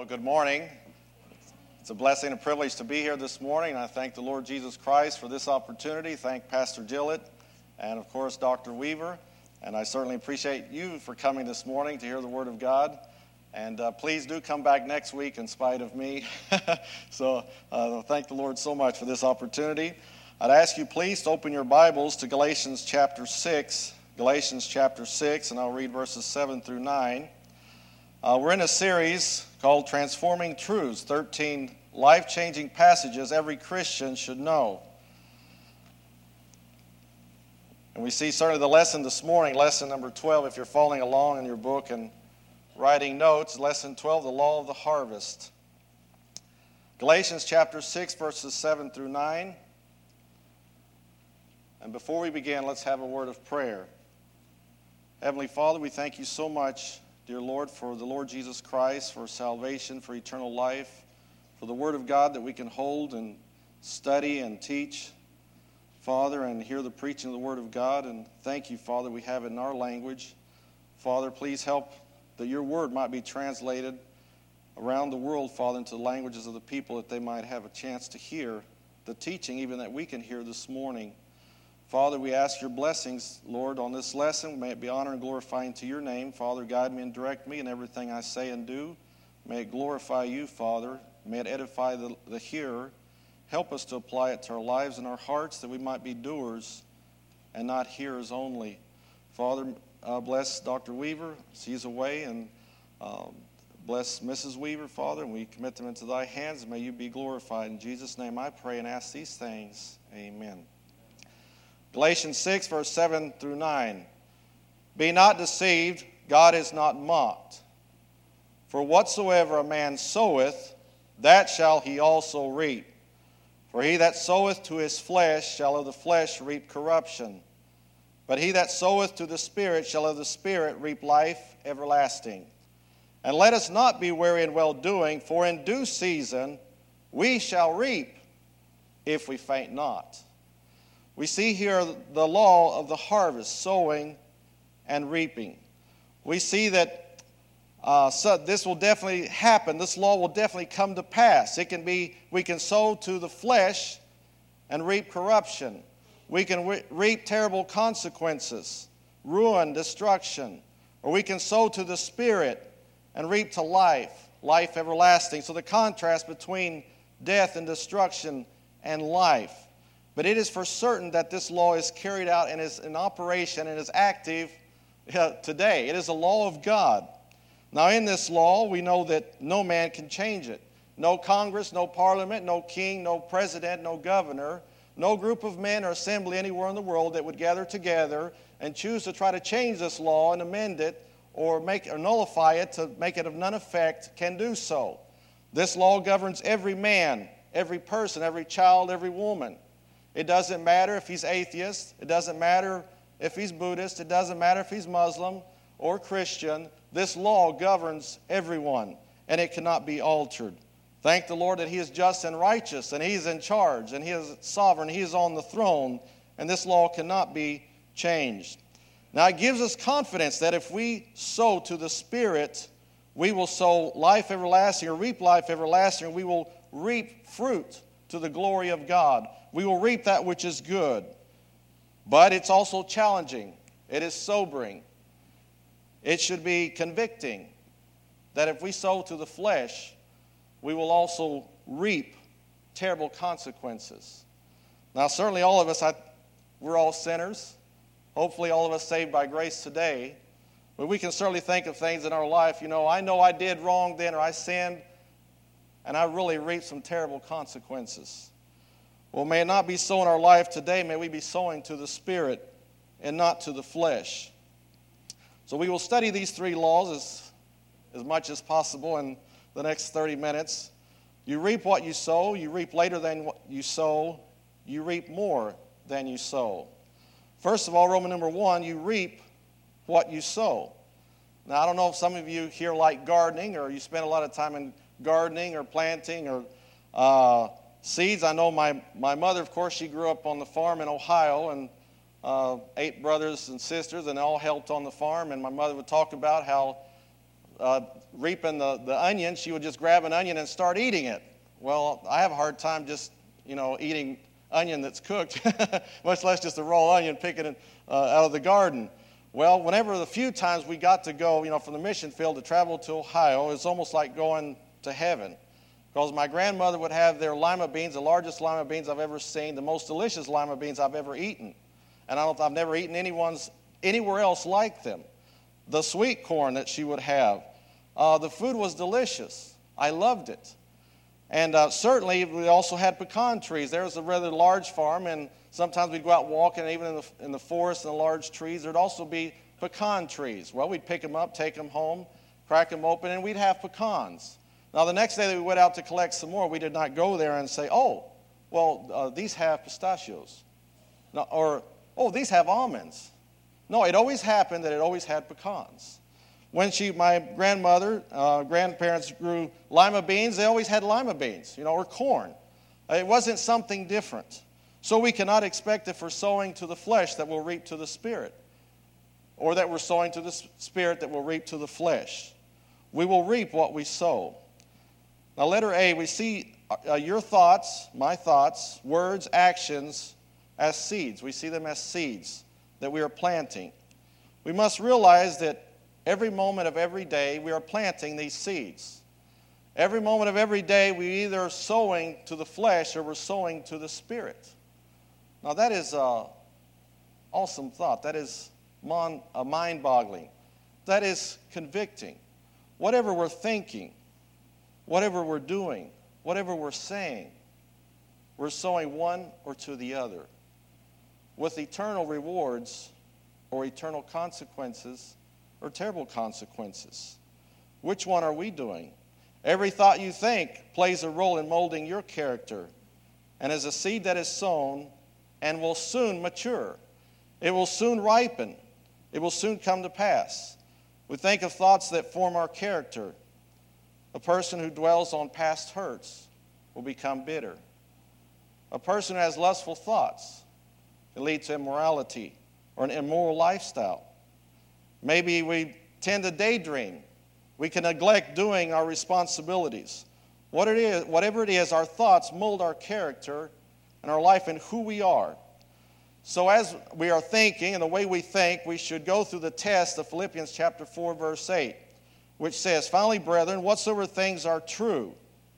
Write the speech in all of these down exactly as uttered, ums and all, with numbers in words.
Well, good morning. It's a blessing and a privilege to be here this morning. I thank the Lord Jesus Christ for this opportunity. Thank Pastor Gillett and, of course, Doctor Weaver. And I certainly appreciate you for coming this morning to hear the Word of God. And uh, please do come back next week in spite of me. so uh, thank the Lord so much for this opportunity. I'd ask you please to open your Bibles to Galatians chapter six. Galatians chapter six, and I'll read verses seven through nine. Uh, we're in a series called Transforming Truths, thirteen life-changing passages every Christian should know. And we see certainly the lesson this morning, lesson number twelve, if you're following along in your book and writing notes, lesson twelve, the law of the harvest. Galatians chapter six, verses seven through nine. And before we begin, let's have a word of prayer. Heavenly Father, we thank you so much, dear Lord, for the Lord Jesus Christ, for salvation, for eternal life, for the Word of God that we can hold and study and teach, Father, and hear the preaching of the Word of God. And thank you, Father, we have it in our language. Father, please help that your Word might be translated around the world, Father, into the languages of the people, that they might have a chance to hear the teaching even that we can hear this morning. Father, we ask your blessings, Lord, on this lesson. May it be honor and glorifying to your name. Father, guide me and direct me in everything I say and do. May it glorify you, Father. May it edify the, the hearer. Help us to apply it to our lives and our hearts, that we might be doers and not hearers only. Father, uh, bless Doctor Weaver. He's away, and um, bless Missus Weaver, Father, and we commit them into thy hands, and may you be glorified. In Jesus' name I pray and ask these things. Amen. Galatians six, verse seven through nine. Be not deceived, God is not mocked. For whatsoever a man soweth, that shall he also reap. For he that soweth to his flesh shall of the flesh reap corruption. But he that soweth to the Spirit shall of the Spirit reap life everlasting. And let us not be weary in well-doing, for in due season we shall reap, if we faint not. We see here the law of the harvest, sowing and reaping. We see that uh, so this will definitely happen. This law will definitely come to pass. It can be, we can sow to the flesh and reap corruption. We can re- reap terrible consequences, ruin, destruction. Or we can sow to the Spirit and reap to life, life everlasting. So the contrast between death and destruction and life. But it is for certain that this law is carried out and is in operation and is active uh, today. It is a law of God. Now in this law, we know that no man can change it. No Congress, no parliament, no king, no president, no governor, no group of men or assembly anywhere in the world that would gather together and choose to try to change this law and amend it or make or nullify it to make it of none effect can do so. This law governs every man, every person, every child, every woman. It doesn't matter if he's atheist. It doesn't matter if he's Buddhist. It doesn't matter if he's Muslim or Christian. This law governs everyone, and it cannot be altered. Thank the Lord that he is just and righteous, and he is in charge, and he is sovereign. He is on the throne, and this law cannot be changed. Now, it gives us confidence that if we sow to the Spirit, we will sow life everlasting or reap life everlasting, and we will reap fruit to the glory of God. We will reap that which is good. But it's also challenging. It is sobering. It should be convicting that if we sow to the flesh, we will also reap terrible consequences. Now, certainly all of us, I, we're all sinners. Hopefully all of us saved by grace today. But we can certainly think of things in our life. You know, I know I did wrong then, or I sinned, and I really reaped some terrible consequences. Well, may it not be so in our life today. May we be sowing to the Spirit and not to the flesh. So we will study these three laws as, as much as possible in the next thirty minutes. You reap what you sow. You reap later than what you sow. You reap more than you sow. First of all, Roman number one, you reap what you sow. Now, I don't know if some of you here like gardening, or you spend a lot of time in gardening or planting or uh, seeds. I know my, my mother, of course, she grew up on the farm in Ohio, and uh, eight brothers and sisters, and they all helped on the farm. And my mother would talk about how uh, reaping the, the onion, she would just grab an onion and start eating it. Well, I have a hard time just, you know, eating onion that's cooked, much less just a raw onion picking it uh, out of the garden. Well, whenever the few times we got to go, you know, from the mission field to travel to Ohio, it's almost like going to heaven. Because my grandmother would have their lima beans, the largest lima beans I've ever seen, the most delicious lima beans I've ever eaten. And I don't, I've never eaten anyone's anywhere else like them. The sweet corn that she would have. Uh, the food was delicious. I loved it. And uh, certainly we also had pecan trees. There was a rather large farm, and sometimes we'd go out walking, and even in the, in the forest and the large trees, there'd also be pecan trees. Well, we'd pick them up, take them home, crack them open, and we'd have pecans. Now, the next day that we went out to collect some more, we did not go there and say, oh, well, uh, these have pistachios. No, or, oh, these have almonds. No, it always happened that it always had pecans. When she, my grandmother, uh, grandparents grew lima beans, they always had lima beans, you know, or corn. It wasn't something different. So we cannot expect if we're sowing to the flesh that we'll reap to the spirit, or that we're sowing to the spirit that will reap to the flesh. We will reap what we sow. Now, letter A, we see uh, your thoughts, my thoughts, words, actions as seeds. We see them as seeds that we are planting. We must realize that every moment of every day we are planting these seeds. Every moment of every day we either are sowing to the flesh or we're sowing to the spirit. Now, that is an awesome thought. That is mon, uh, mind-boggling. That is convicting. Whatever we're thinking, whatever we're doing, whatever we're saying, we're sowing one or to the other, with eternal rewards or eternal consequences or terrible consequences. Which one are we doing? Every thought you think plays a role in molding your character, and is a seed that is sown and will soon mature. It will soon ripen. It will soon come to pass. We think of thoughts that form our character. A person who dwells on past hurts will become bitter. A person who has lustful thoughts can lead to immorality or an immoral lifestyle. Maybe we tend to daydream. We can neglect doing our responsibilities. What it is, whatever it is, our thoughts mold our character and our life and who we are. So as we are thinking and the way we think, we should go through the test of Philippians chapter four, verse eight. Which says, finally, brethren, whatsoever things are true.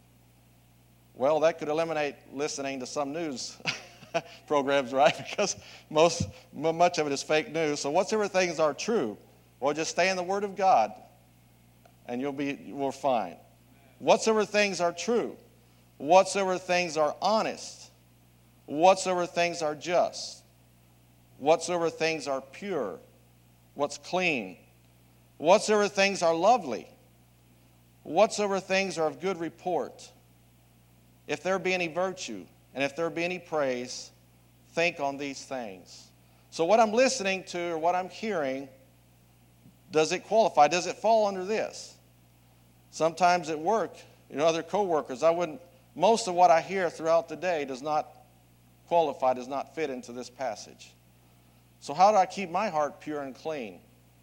Well, that could eliminate listening to some news programs, right? Because most, much of it is fake news. So whatsoever things are true, well, just stay in the Word of God, and you'll be you'll fine. Whatsoever things are true, whatsoever things are honest, whatsoever things are just, whatsoever things are pure, what's clean, whatsoever things are lovely, whatsoever things are of good report, if there be any virtue, and if there be any praise, think on these things. So what I'm listening to or what I'm hearing, does it qualify? Does it fall under this? Sometimes at work, you know, other coworkers, I wouldn't, most of what I hear throughout the day does not qualify, does not fit into this passage. So how do I keep my heart pure and clean?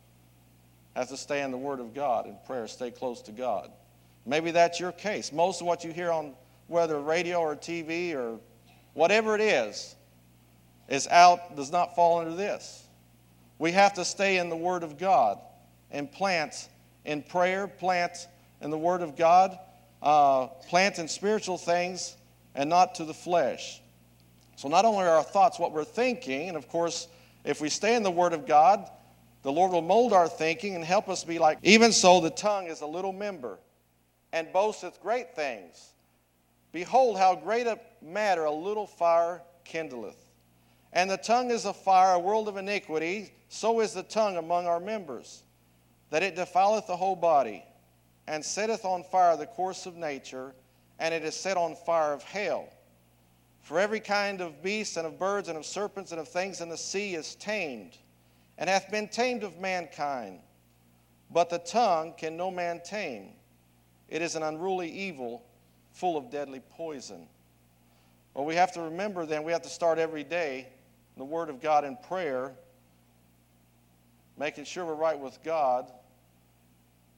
I have to stay in the Word of God in prayer, stay close to God. Maybe that's your case. Most of what you hear on whether radio or T V or whatever it is, is out, does not fall under this. We have to stay in the Word of God and plant in prayer, plant in the Word of God, uh, plant in spiritual things and not to the flesh. So not only are our thoughts what we're thinking, and of course, if we stay in the Word of God, the Lord will mold our thinking and help us be like, even so the tongue is a little member, and boasteth great things. Behold, how great a matter a little fire kindleth. And the tongue is a fire, a world of iniquity, so is the tongue among our members, that it defileth the whole body, and setteth on fire the course of nature, and it is set on fire of hell. For every kind of beast, and of birds, and of serpents, and of things in the sea is tamed, and hath been tamed of mankind. But the tongue can no man tame. It is an unruly evil, full of deadly poison. Well, we have to remember then, we have to start every day in the Word of God in prayer, making sure we're right with God,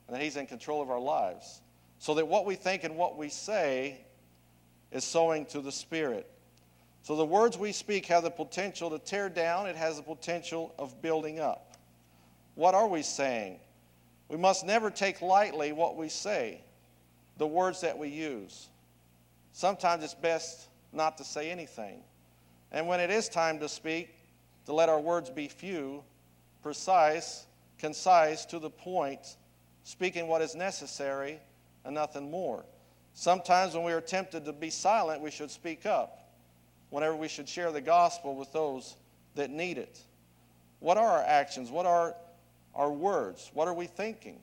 and that He's in control of our lives. So that what we think and what we say is sowing to the Spirit. So the words we speak have the potential to tear down. It has the potential of building up. What are we saying? We must never take lightly what we say, the words that we use. Sometimes it's best not to say anything. And when it is time to speak, to let our words be few, precise, concise, to the point, speaking what is necessary and nothing more. Sometimes when we are tempted to be silent, we should speak up. Whenever we should share the gospel with those that need it. What are our actions? What are our words? What are we thinking?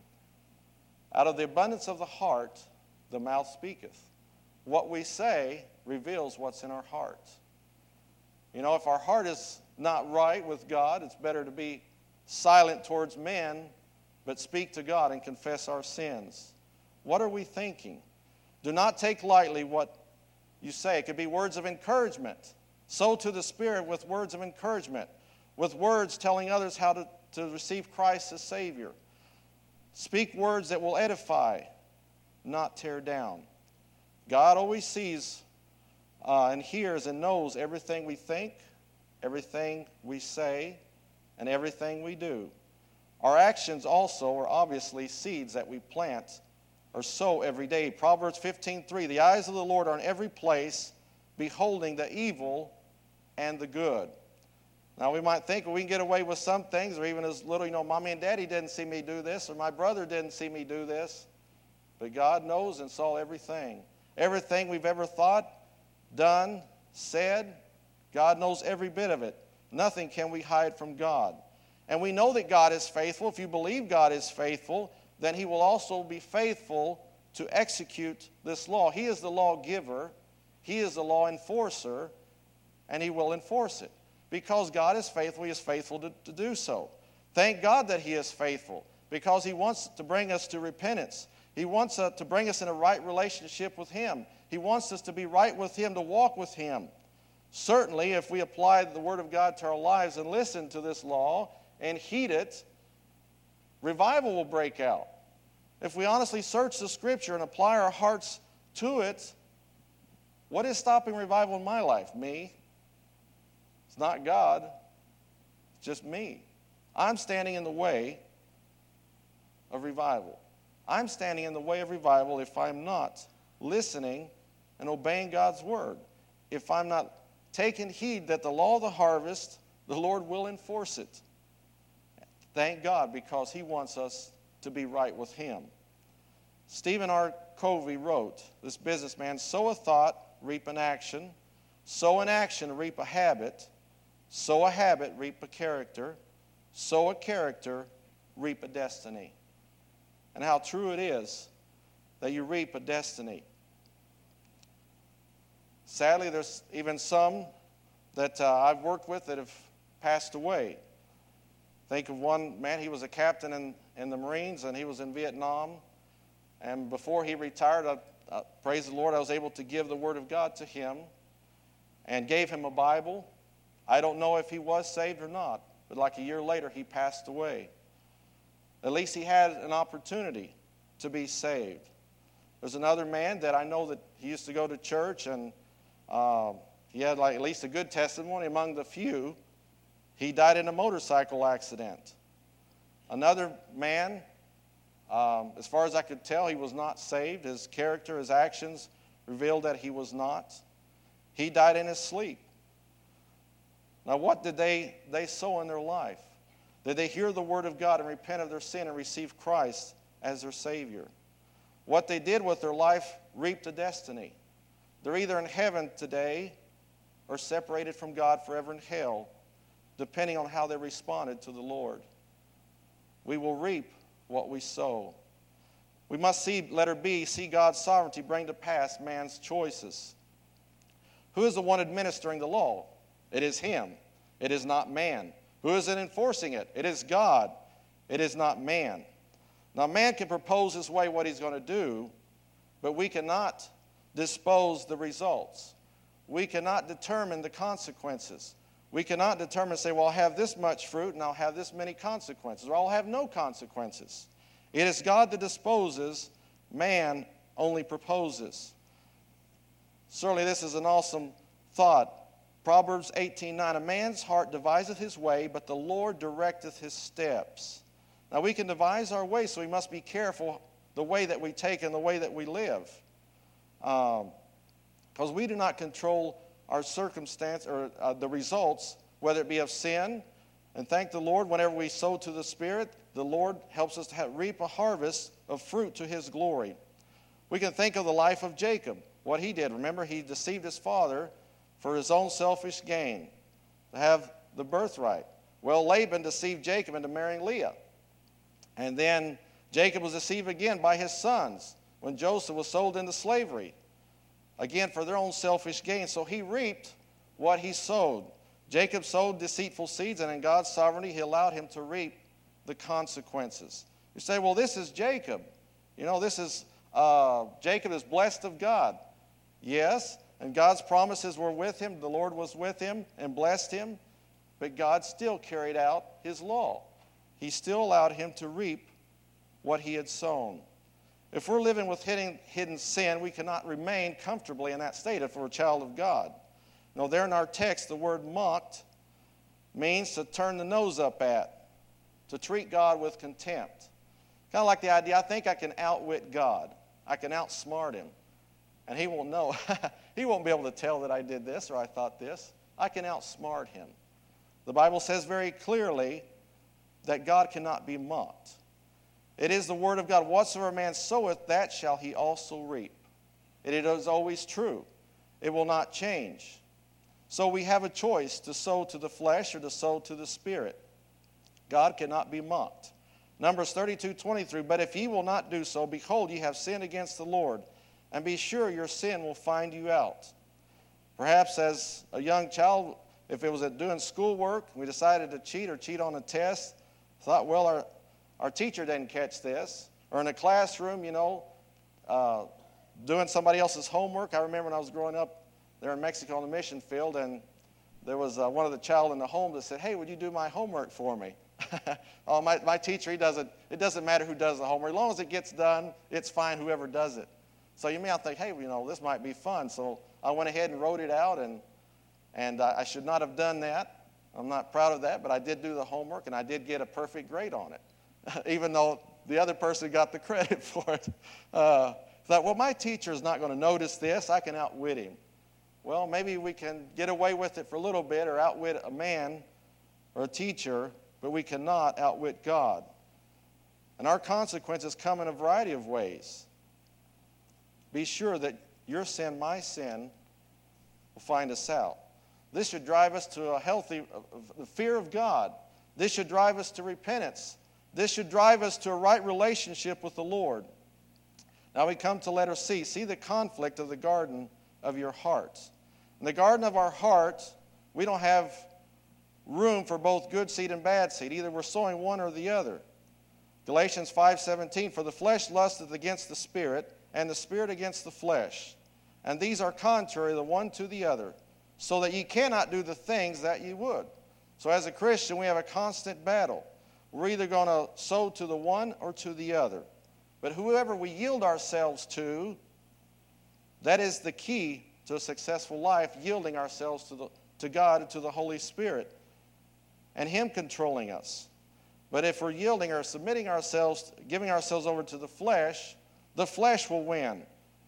Out of the abundance of the heart, the mouth speaketh. What we say reveals what's in our heart. You know, if our heart is not right with God, it's better to be silent towards men, but speak to God and confess our sins. What are we thinking? Do not take lightly what you say. It could be words of encouragement. Sow to the Spirit with words of encouragement, with words telling others how to, to receive Christ as Savior. Speak words that will edify, not tear down. God always sees uh, and hears and knows everything we think, everything we say, and everything we do. Our actions also are obviously seeds that we plant or sow every day. Proverbs fifteen three, the eyes of the Lord are in every place, beholding the evil and the good. Now we might think, well, we can get away with some things, or even as little, you know, mommy and daddy didn't see me do this, or my brother didn't see me do this. But God knows and saw everything. Everything we've ever thought, done, said, God knows every bit of it. Nothing can we hide from God. And we know that God is faithful. If you believe God is faithful, then He will also be faithful to execute this law. He is the lawgiver. He is the law enforcer, and He will enforce it. Because God is faithful, He is faithful to, to do so. Thank God that He is faithful, because He wants to bring us to repentance. He wants uh, to bring us in a right relationship with Him. He wants us to be right with Him, to walk with Him. Certainly, if we apply the Word of God to our lives and listen to this law and heed it, revival will break out. If we honestly search the Scripture and apply our hearts to it, what is stopping revival in my life? Me. It's not God. It's just me. I'm standing in the way of revival. I'm standing in the way of revival if I'm not listening and obeying God's word. If I'm not taking heed that the law of the harvest, the Lord will enforce it. Thank God, because He wants us to be right with Him. Stephen R. Covey wrote, this businessman, sow a thought, reap an action. Sow an action, reap a habit. Sow a habit, reap a character. Sow a character, reap a destiny. And how true it is that you reap a destiny. Sadly, there's even some that uh, I've worked with that have passed away. Think of one man, he was a captain in, in the Marines, and he was in Vietnam. And before he retired, I, I, praise the Lord, I was able to give the Word of God to him and gave him a Bible. I don't know if he was saved or not, but like a year later, he passed away. At least he had an opportunity to be saved. There's another man that I know that he used to go to church, and uh, he had like at least a good testimony among the few. He died in a motorcycle accident. Another man, um, as far as I could tell, he was not saved. His character, his actions revealed that he was not. He died in his sleep. Now, what did they, they sow in their life? Did they hear the word of God and repent of their sin and receive Christ as their Savior? What they did with their life reaped a destiny. They're either in heaven today or separated from God forever in hell, depending on how they responded to the Lord. We will reap what we sow. We must see, letter B, see God's sovereignty bring to pass man's choices. Who is the one administering the law? It is Him. It is not man. Who is it enforcing it? It is God. It is not man. Now, man can propose his way what he's going to do, but we cannot dispose the results. We cannot determine the consequences. We cannot determine, say, well, I'll have this much fruit and I'll have this many consequences, or I'll have no consequences. It is God that disposes, man only proposes. Certainly this is an awesome thought. Proverbs eighteen nine, a man's heart deviseth his way, but the Lord directeth his steps. Now we can devise our way, so we must be careful the way that we take and the way that we live. Um, because we do not control our circumstance or uh, the results, whether it be of sin. And thank the Lord, whenever we sow to the Spirit, the Lord helps us to have, reap a harvest of fruit to His glory. We can think of the life of Jacob, what he did. Remember, he deceived his father for his own selfish gain, to have the birthright. Well, Laban deceived Jacob into marrying Leah. And then Jacob was deceived again by his sons when Joseph was sold into slavery, again for their own selfish gain. So he reaped what he sowed. Jacob sowed deceitful seeds, and in God's sovereignty, He allowed him to reap the consequences. You say, well, this is Jacob. You know, this is, uh, Jacob is blessed of God. Yes, and God's promises were with him. The Lord was with him and blessed him, but God still carried out His law. He still allowed him to reap what he had sown. If we're living with hidden, hidden sin, we cannot remain comfortably in that state if we're a child of God. Now, there in our text, the word mocked means to turn the nose up at, to treat God with contempt. Kind of like the idea, I think I can outwit God. I can outsmart Him. And He won't know. He won't be able to tell that I did this or I thought this. I can outsmart Him. The Bible says very clearly that God cannot be mocked. It is the word of God. Whatsoever a man soweth, that shall he also reap. It is always true. It will not change. So we have a choice to sow to the flesh or to sow to the Spirit. God cannot be mocked. Numbers thirty-two twenty-three, but if ye will not do so, behold, ye have sinned against the Lord, and be sure your sin will find you out. Perhaps as a young child, if it was at doing schoolwork, we decided to cheat or cheat on a test, thought, well, our, our teacher didn't catch this. Or in a classroom, you know, uh, doing somebody else's homework. I remember when I was growing up there in Mexico on the mission field, and there was uh, one of the child in the home that said, hey, would you do my homework for me? oh, my, my teacher, he doesn't, it doesn't matter who does the homework. As long as it gets done, it's fine, whoever does it. So you may not think, hey, you know, this might be fun. So I went ahead and wrote it out, and and I should not have done that. I'm not proud of that, but I did do the homework, and I did get a perfect grade on it, even though the other person got the credit for it. Uh, thought, well, my teacher is not going to notice this. I can outwit him. Well, maybe we can get away with it for a little bit or outwit a man or a teacher, but we cannot outwit God. And our consequences come in a variety of ways. Be sure that your sin, my sin, will find us out. This should drive us to a healthy uh, fear of God. This should drive us to repentance. This should drive us to a right relationship with the Lord. Now we come to letter C. See the conflict of the garden of your heart. In the garden of our heart, we don't have room for both good seed and bad seed. Either we're sowing one or the other. Galatians five seventeen, for the flesh lusteth against the Spirit, and the Spirit against the flesh. And these are contrary the one to the other, so that ye cannot do the things that ye would. So as a Christian, we have a constant battle. We're either going to sow to the one or to the other. But whoever we yield ourselves to, that is the key to a successful life, yielding ourselves to, the, to God and to the Holy Spirit, and Him controlling us. But if we're yielding or submitting ourselves, giving ourselves over to the flesh, the flesh will win.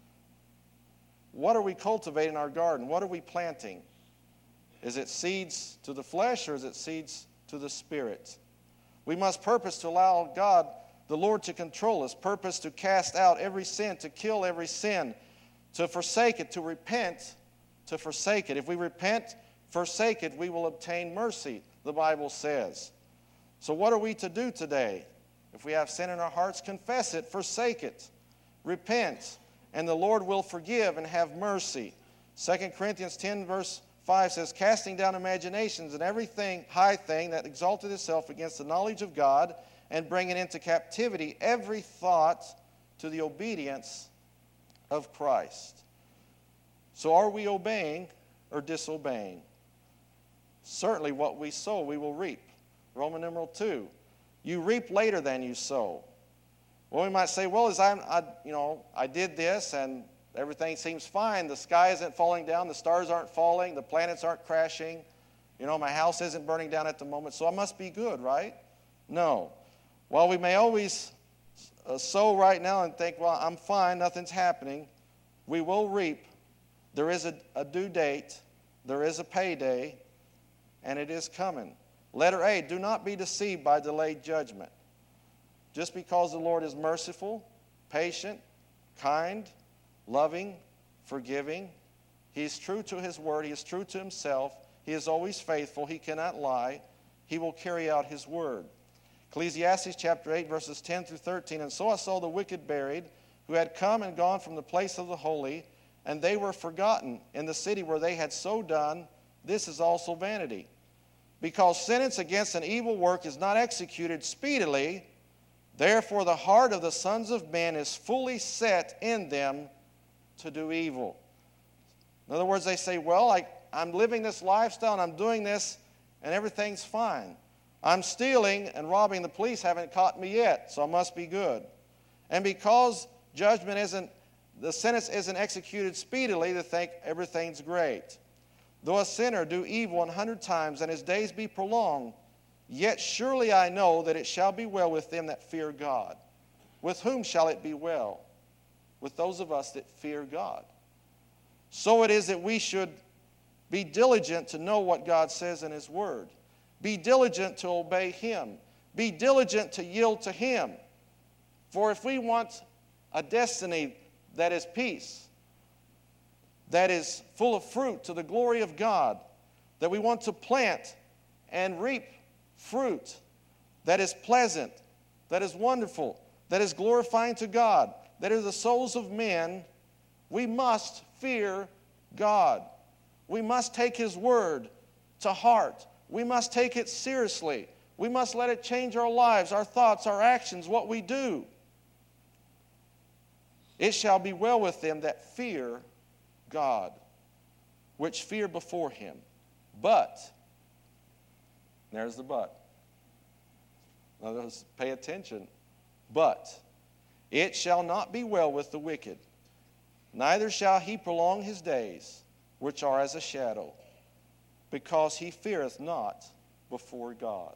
What are we cultivating in our garden? What are we planting? Is it seeds to the flesh or is it seeds to the Spirit? We must purpose to allow God, the Lord, to control us. Purpose to cast out every sin, to kill every sin, to forsake it, to repent, to forsake it. If we repent, forsake it, we will obtain mercy, the Bible says. So what are we to do today? If we have sin in our hearts, confess it, forsake it, repent, and the Lord will forgive and have mercy. Second Corinthians ten, verse five says, casting down imaginations and everything, high thing that exalted itself against the knowledge of God, and bringing into captivity every thought to the obedience of Christ. So are we obeying or disobeying? Certainly what we sow, we will reap. Roman numeral two, you reap later than you sow. Well, we might say, well, as I'm, I, you know, I did this and everything seems fine. The sky isn't falling down. The stars aren't falling. The planets aren't crashing. You know, my house isn't burning down at the moment, so I must be good, right? No. While we may always uh, sow right now and think, well, I'm fine, nothing's happening, we will reap. There is a, a due date. There is a payday, and it is coming. Letter A, do not be deceived by delayed judgment. Just because the Lord is merciful, patient, kind, loving, forgiving, He is true to His word, He is true to Himself, He is always faithful, He cannot lie, He will carry out His word. Ecclesiastes chapter eight, verses ten through thirteen, and so I saw the wicked buried, who had come and gone from the place of the holy, and they were forgotten in the city where they had so done. This is also vanity. Because sentence against an evil work is not executed speedily, therefore the heart of the sons of men is fully set in them to do evil. In other words, they say, well, I, I'm living this lifestyle and I'm doing this and everything's fine. I'm stealing and robbing. The police haven't caught me yet, so I must be good. And because judgment isn't, the sentence isn't executed speedily, they think everything's great. Though a sinner do evil an hundred times and his days be prolonged, yet surely I know that it shall be well with them that fear God. With whom shall it be well? With those of us that fear God. So it is that we should be diligent to know what God says in His Word. Be diligent to obey Him. Be diligent to yield to Him. For if we want a destiny that is peace, that is full of fruit to the glory of God, that we want to plant and reap fruit that is pleasant, that is wonderful, that is glorifying to God, that is the souls of men, we must fear God. We must take His word to heart. We must take it seriously. We must let it change our lives, our thoughts, our actions, what we do. It shall be well with them that fear God, which fear before Him. But, there's the but. Now, pay attention. But, it shall not be well with the wicked, neither shall he prolong his days, which are as a shadow, because he feareth not before God.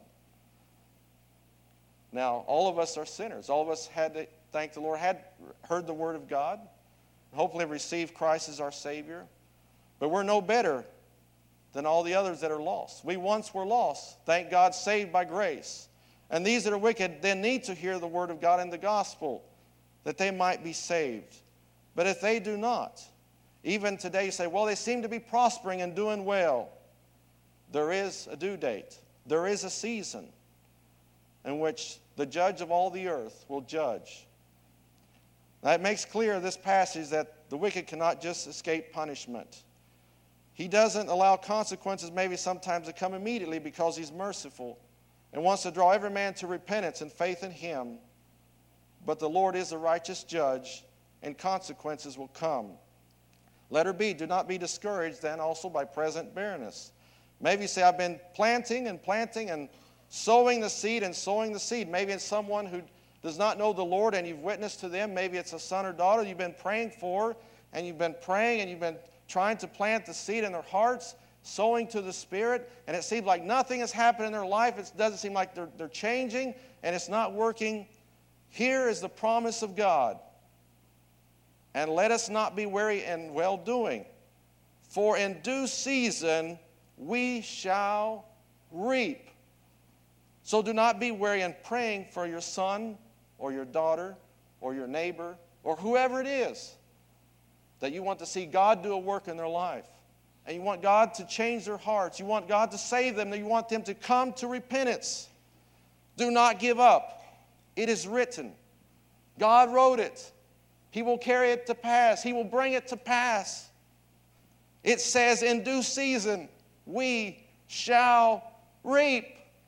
Now, all of us are sinners. All of us had to thank the Lord, had heard the word of God, hopefully received Christ as our Savior. But we're no better than all the others that are lost. We once were lost. Thank God, saved by grace. And these that are wicked then need to hear the word of God and the gospel, that they might be saved. But if they do not, even today you say, well, they seem to be prospering and doing well. There is a due date. There is a season in which the judge of all the earth will judge. Now, it makes clear in this passage that the wicked cannot just escape punishment. He doesn't allow consequences maybe sometimes to come immediately because He's merciful and wants to draw every man to repentance and faith in Him. But the Lord is a righteous judge, and consequences will come. Letter B, do not be discouraged then also by present barrenness. Maybe you say, I've been planting and planting and sowing the seed and sowing the seed. Maybe it's someone who does not know the Lord and you've witnessed to them. Maybe it's a son or daughter you've been praying for, and you've been praying and you've been trying to plant the seed in their hearts, sowing to the Spirit, and it seems like nothing has happened in their life. It doesn't seem like they're, they're changing, and it's not working. Here is the promise of God. And let us not be weary in well-doing, for in due season we shall reap. So do not be weary in praying for your son or your daughter or your neighbor or whoever it is that you want to see God do a work in their life. And you want God to change their hearts. You want God to save them. You want them to come to repentance. Do not give up. It is written. God wrote it. He will carry it to pass. He will bring it to pass. It says, in due season, we shall reap.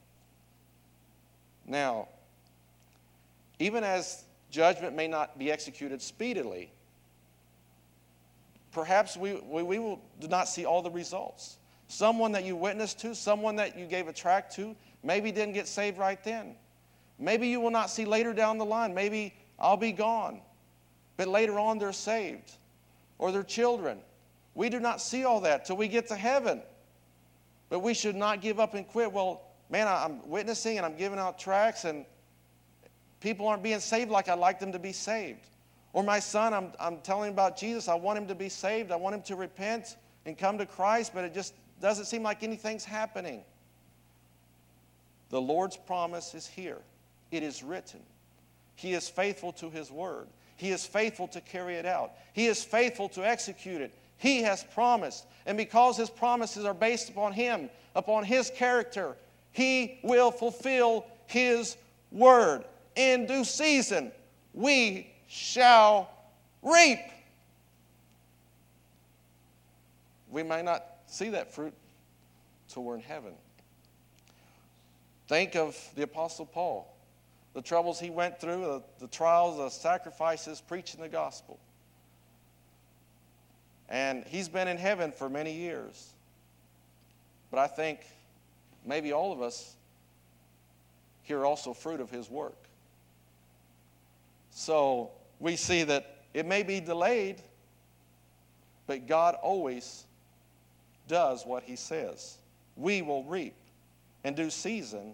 Now, even as judgment may not be executed speedily, perhaps we, we, we will do not see all the results. Someone that you witnessed to, someone that you gave a tract to, maybe didn't get saved right then. Maybe you will not see later down the line. Maybe I'll be gone. But later on they're saved, or their children. We do not see all that till we get to heaven. But we should not give up and quit. Well, man, I'm witnessing and I'm giving out tracts and people aren't being saved like I'd like them to be saved. Or my son, I'm, I'm telling him about Jesus. I want him to be saved. I want him to repent and come to Christ, but it just doesn't seem like anything's happening. The Lord's promise is here. It is written. He is faithful to His word. He is faithful to carry it out. He is faithful to execute it. He has promised. And because His promises are based upon Him, upon His character, He will fulfill His word. In due season, we shall reap. We may not see that fruit till we're in heaven. Think of the Apostle Paul. The troubles he went through, the, the trials, the sacrifices, preaching the gospel. And he's been in heaven for many years. But I think maybe all of us hear also fruit of his work. So we see that it may be delayed, but God always does what He says. We will reap in due season,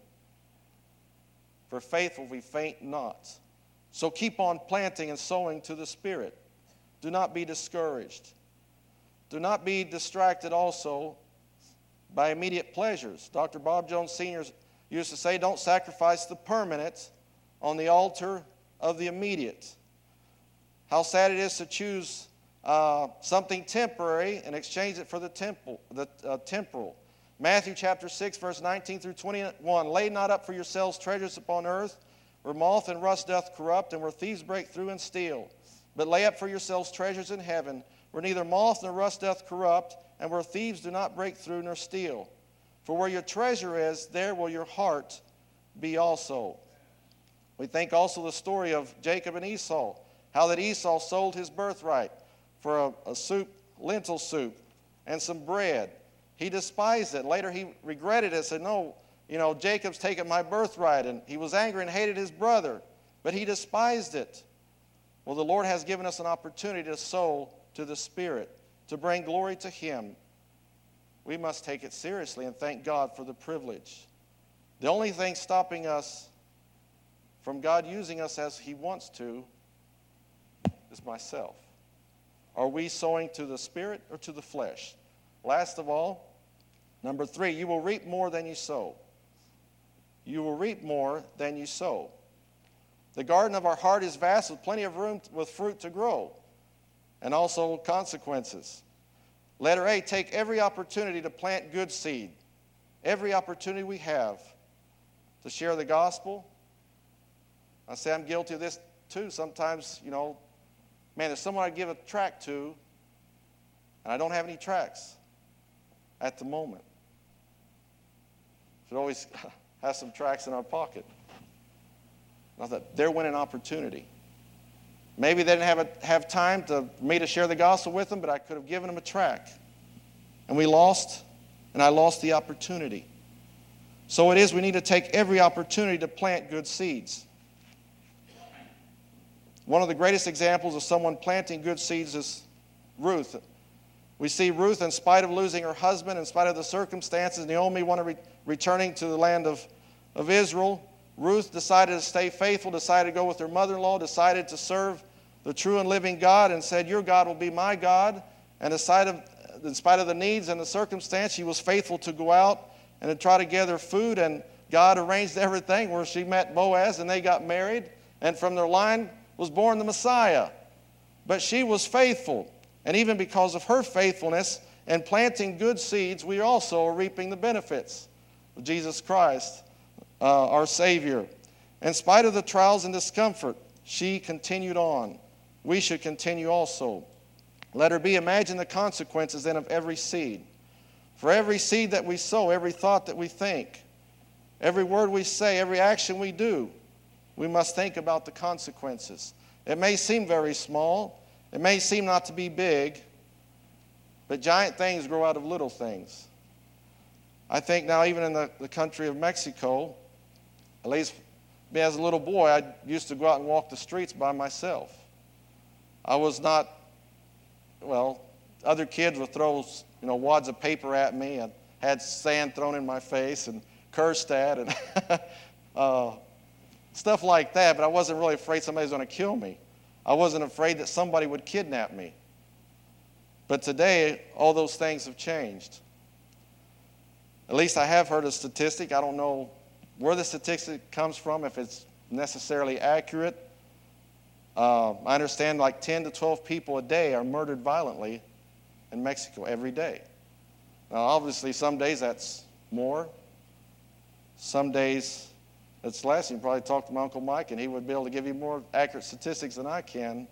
for faithful we faint not. So keep on planting and sowing to the Spirit. Do not be discouraged. Do not be distracted also by immediate pleasures. Doctor Bob Jones Senior used to say, don't sacrifice the permanent on the altar of the immediate. How sad it is to choose uh, something temporary and exchange it for the temple, the uh, temporal. Matthew chapter six, verse nineteen through twenty-one. Lay not up for yourselves treasures upon earth, where moth and rust doth corrupt, and where thieves break through and steal. But lay up for yourselves treasures in heaven, where neither moth nor rust doth corrupt, and where thieves do not break through nor steal. For where your treasure is, there will your heart be also. We think also the story of Jacob and Esau, how that Esau sold his birthright for a, a soup, lentil soup, and some bread. He despised it. Later he regretted it, said, no, you know, Jacob's taken my birthright. And he was angry and hated his brother, but he despised it. Well, the Lord has given us an opportunity to sow to the Spirit, to bring glory to Him. We must take it seriously and thank God for the privilege. The only thing stopping us from God using us as He wants to is myself. Are we sowing to the Spirit or to the flesh? Last of all, number three, you will reap more than you sow. You will reap more than you sow. The garden of our heart is vast with plenty of room with fruit to grow and also consequences. Letter A, take every opportunity to plant good seed. Every opportunity we have to share the gospel. I say I'm guilty of this too. Sometimes, you know, man, there's someone I give a tract to, and I don't have any tracts at the moment. Should always have some tracts in our pocket. I thought they're winning opportunity. Maybe they didn't have, a, have time to me to share the gospel with them, but I could have given them a tract. And we lost, and I lost the opportunity. So it is, we need to take every opportunity to plant good seeds. One of the greatest examples of someone planting good seeds is Ruth. We see Ruth, in spite of losing her husband, in spite of the circumstances, Naomi wanted re- returning to the land of, of Israel. Ruth decided to stay faithful, decided to go with her mother-in-law, decided to serve the true and living God, and said, your God will be my God. And in spite of, in spite of the needs and the circumstance, she was faithful to go out and to try to gather food, and God arranged everything where she met Boaz, and they got married, and from their line was born the Messiah. But she was faithful, and even because of her faithfulness and planting good seeds, we also are reaping the benefits of Jesus Christ, uh, our Savior. In spite of the trials and discomfort, she continued on. We should continue also. Let her be. Imagine the consequences then of every seed. For every seed that we sow, every thought that we think, every word we say, every action we do, we must think about the consequences. It may seem very small. It may seem not to be big. But giant things grow out of little things. I think now even in the, the country of Mexico, at least as a little boy, I used to go out and walk the streets by myself. I was not, well, other kids would throw, you know, wads of paper at me and had sand thrown in my face and cursed at and uh, stuff like that, but I wasn't really afraid somebody was going to kill me. I wasn't afraid that somebody would kidnap me. But today, all those things have changed. At least I have heard a statistic. I don't know where the statistic comes from, if it's necessarily accurate. Uh, I understand like ten to twelve people a day are murdered violently in Mexico every day. Now, obviously, some days that's more. Some days it's less. You can probably talk to my Uncle Mike, and he would be able to give you more accurate statistics than I can.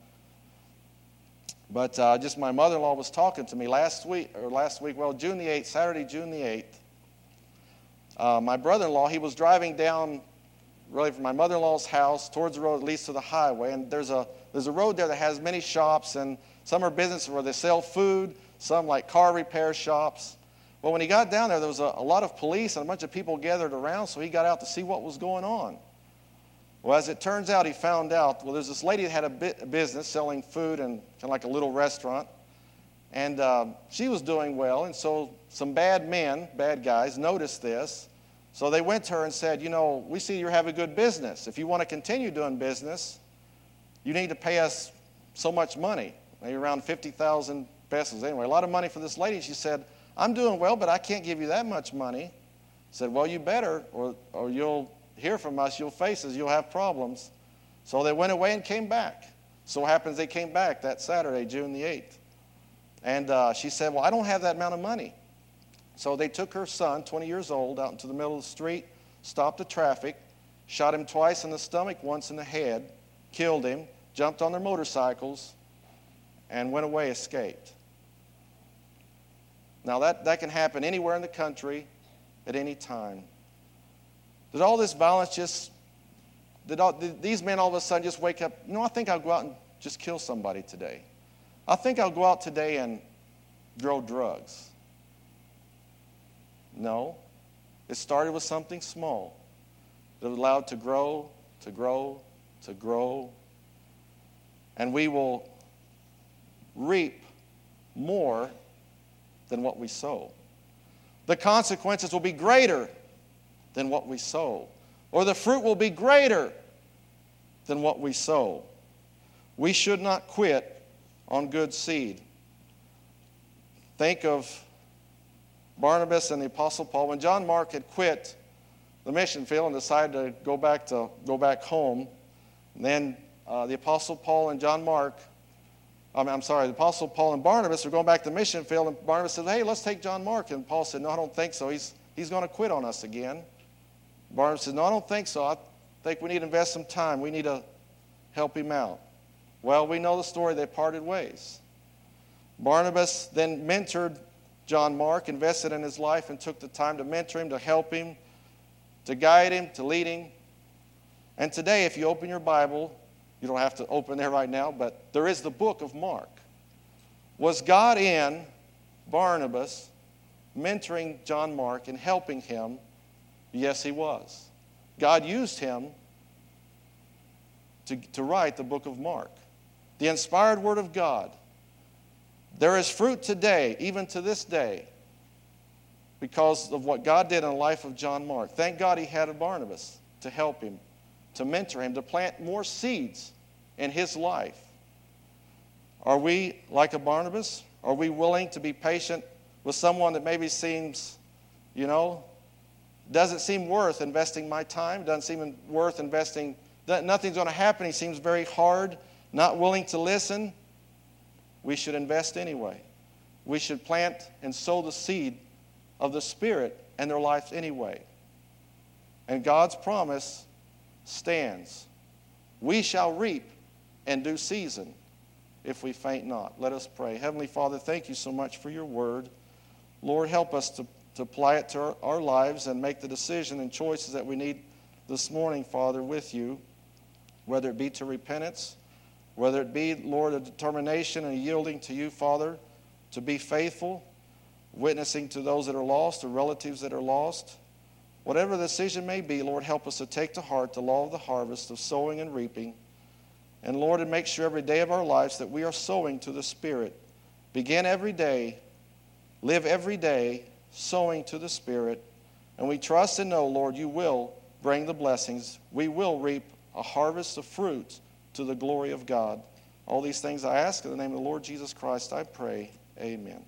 But uh, just my mother-in-law was talking to me last week, or last week, well, June the eighth, Saturday, June the eighth. Uh, my brother-in-law, he was driving down, really from my mother-in-law's house towards the road that leads to the highway. And there's a there's a road there that has many shops, and some are businesses where they sell food, some like car repair shops. Well, when he got down there, there was a, a lot of police and a bunch of people gathered around, so he got out to see what was going on. Well, as it turns out, he found out, well, there's this lady that had a, bit, a business selling food and kind of like a little restaurant. And uh, she was doing well, and so some bad men, bad guys, noticed this. So they went to her and said, you know, we see you have a good business. If you want to continue doing business, you need to pay us so much money, maybe around fifty thousand pesos. Anyway, a lot of money for this lady. She said, I'm doing well, but I can't give you that much money. I said, well, you better, or, or you'll hear from us, you'll face us, you'll have problems. So they went away and came back. So it happens they came back that Saturday, June the eighth. And uh, she said, well, I don't have that amount of money. So they took her son, twenty years old, out into the middle of the street, stopped the traffic, shot him twice in the stomach, once in the head, killed him, jumped on their motorcycles, and went away, escaped. Now that, that can happen anywhere in the country at any time. Did all this violence just, did, all, did these men all of a sudden just wake up, you know, I think I'll go out and just kill somebody today. I think I'll go out today and grow drugs. No. It started with something small. It was allowed to grow, to grow, to grow. And we will reap more than what we sow. The consequences will be greater than what we sow. Or the fruit will be greater than what we sow. We should not quit on good seed. Think of Barnabas and the Apostle Paul. When John Mark had quit the mission field and decided to go back to go back home, and then uh, the Apostle Paul and John Mark, I mean, I'm sorry, the Apostle Paul and Barnabas were going back to the mission field, and Barnabas said, hey, let's take John Mark. And Paul said, no, I don't think so. He's, he's going to quit on us again. Barnabas said, no, I don't think so. I think we need to invest some time. We need to help him out. Well, we know the story. They parted ways. Barnabas then mentored John Mark, invested in his life, and took the time to mentor him, to help him, to guide him, to lead him. And today, if you open your Bible, you don't have to open there right now, but there is the book of Mark. Was God in Barnabas mentoring John Mark and helping him? Yes, he was. God used him to, to write the book of Mark. The inspired word of God. There is fruit today, even to this day, because of what God did in the life of John Mark. Thank God he had a Barnabas to help him, to mentor him, to plant more seeds in his life. Are we like a Barnabas? Are we willing to be patient with someone that maybe seems, you know, doesn't seem worth investing my time, doesn't seem worth investing, nothing's going to happen, he seems very hard, not willing to listen? We should invest anyway. We should plant and sow the seed of the Spirit in their lives anyway. And God's promise stands. We shall reap in due season if we faint not. Let us pray. Heavenly Father, thank you so much for your word. Lord, help us to, to apply it to our, our lives and make the decision and choices that we need this morning, Father, with you, whether it be to repentance, whether it be, Lord, a determination and a yielding to you, Father, to be faithful, witnessing to those that are lost or relatives that are lost, Whatever the decision may be, Lord, help us to take to heart the law of the harvest of sowing and reaping. And Lord, and make sure every day of our lives that we are sowing to the Spirit. Begin every day, live every day, sowing to the Spirit. And we trust and know, Lord, you will bring the blessings. We will reap a harvest of fruit to the glory of God. All these things I ask in the name of the Lord Jesus Christ, I pray. Amen.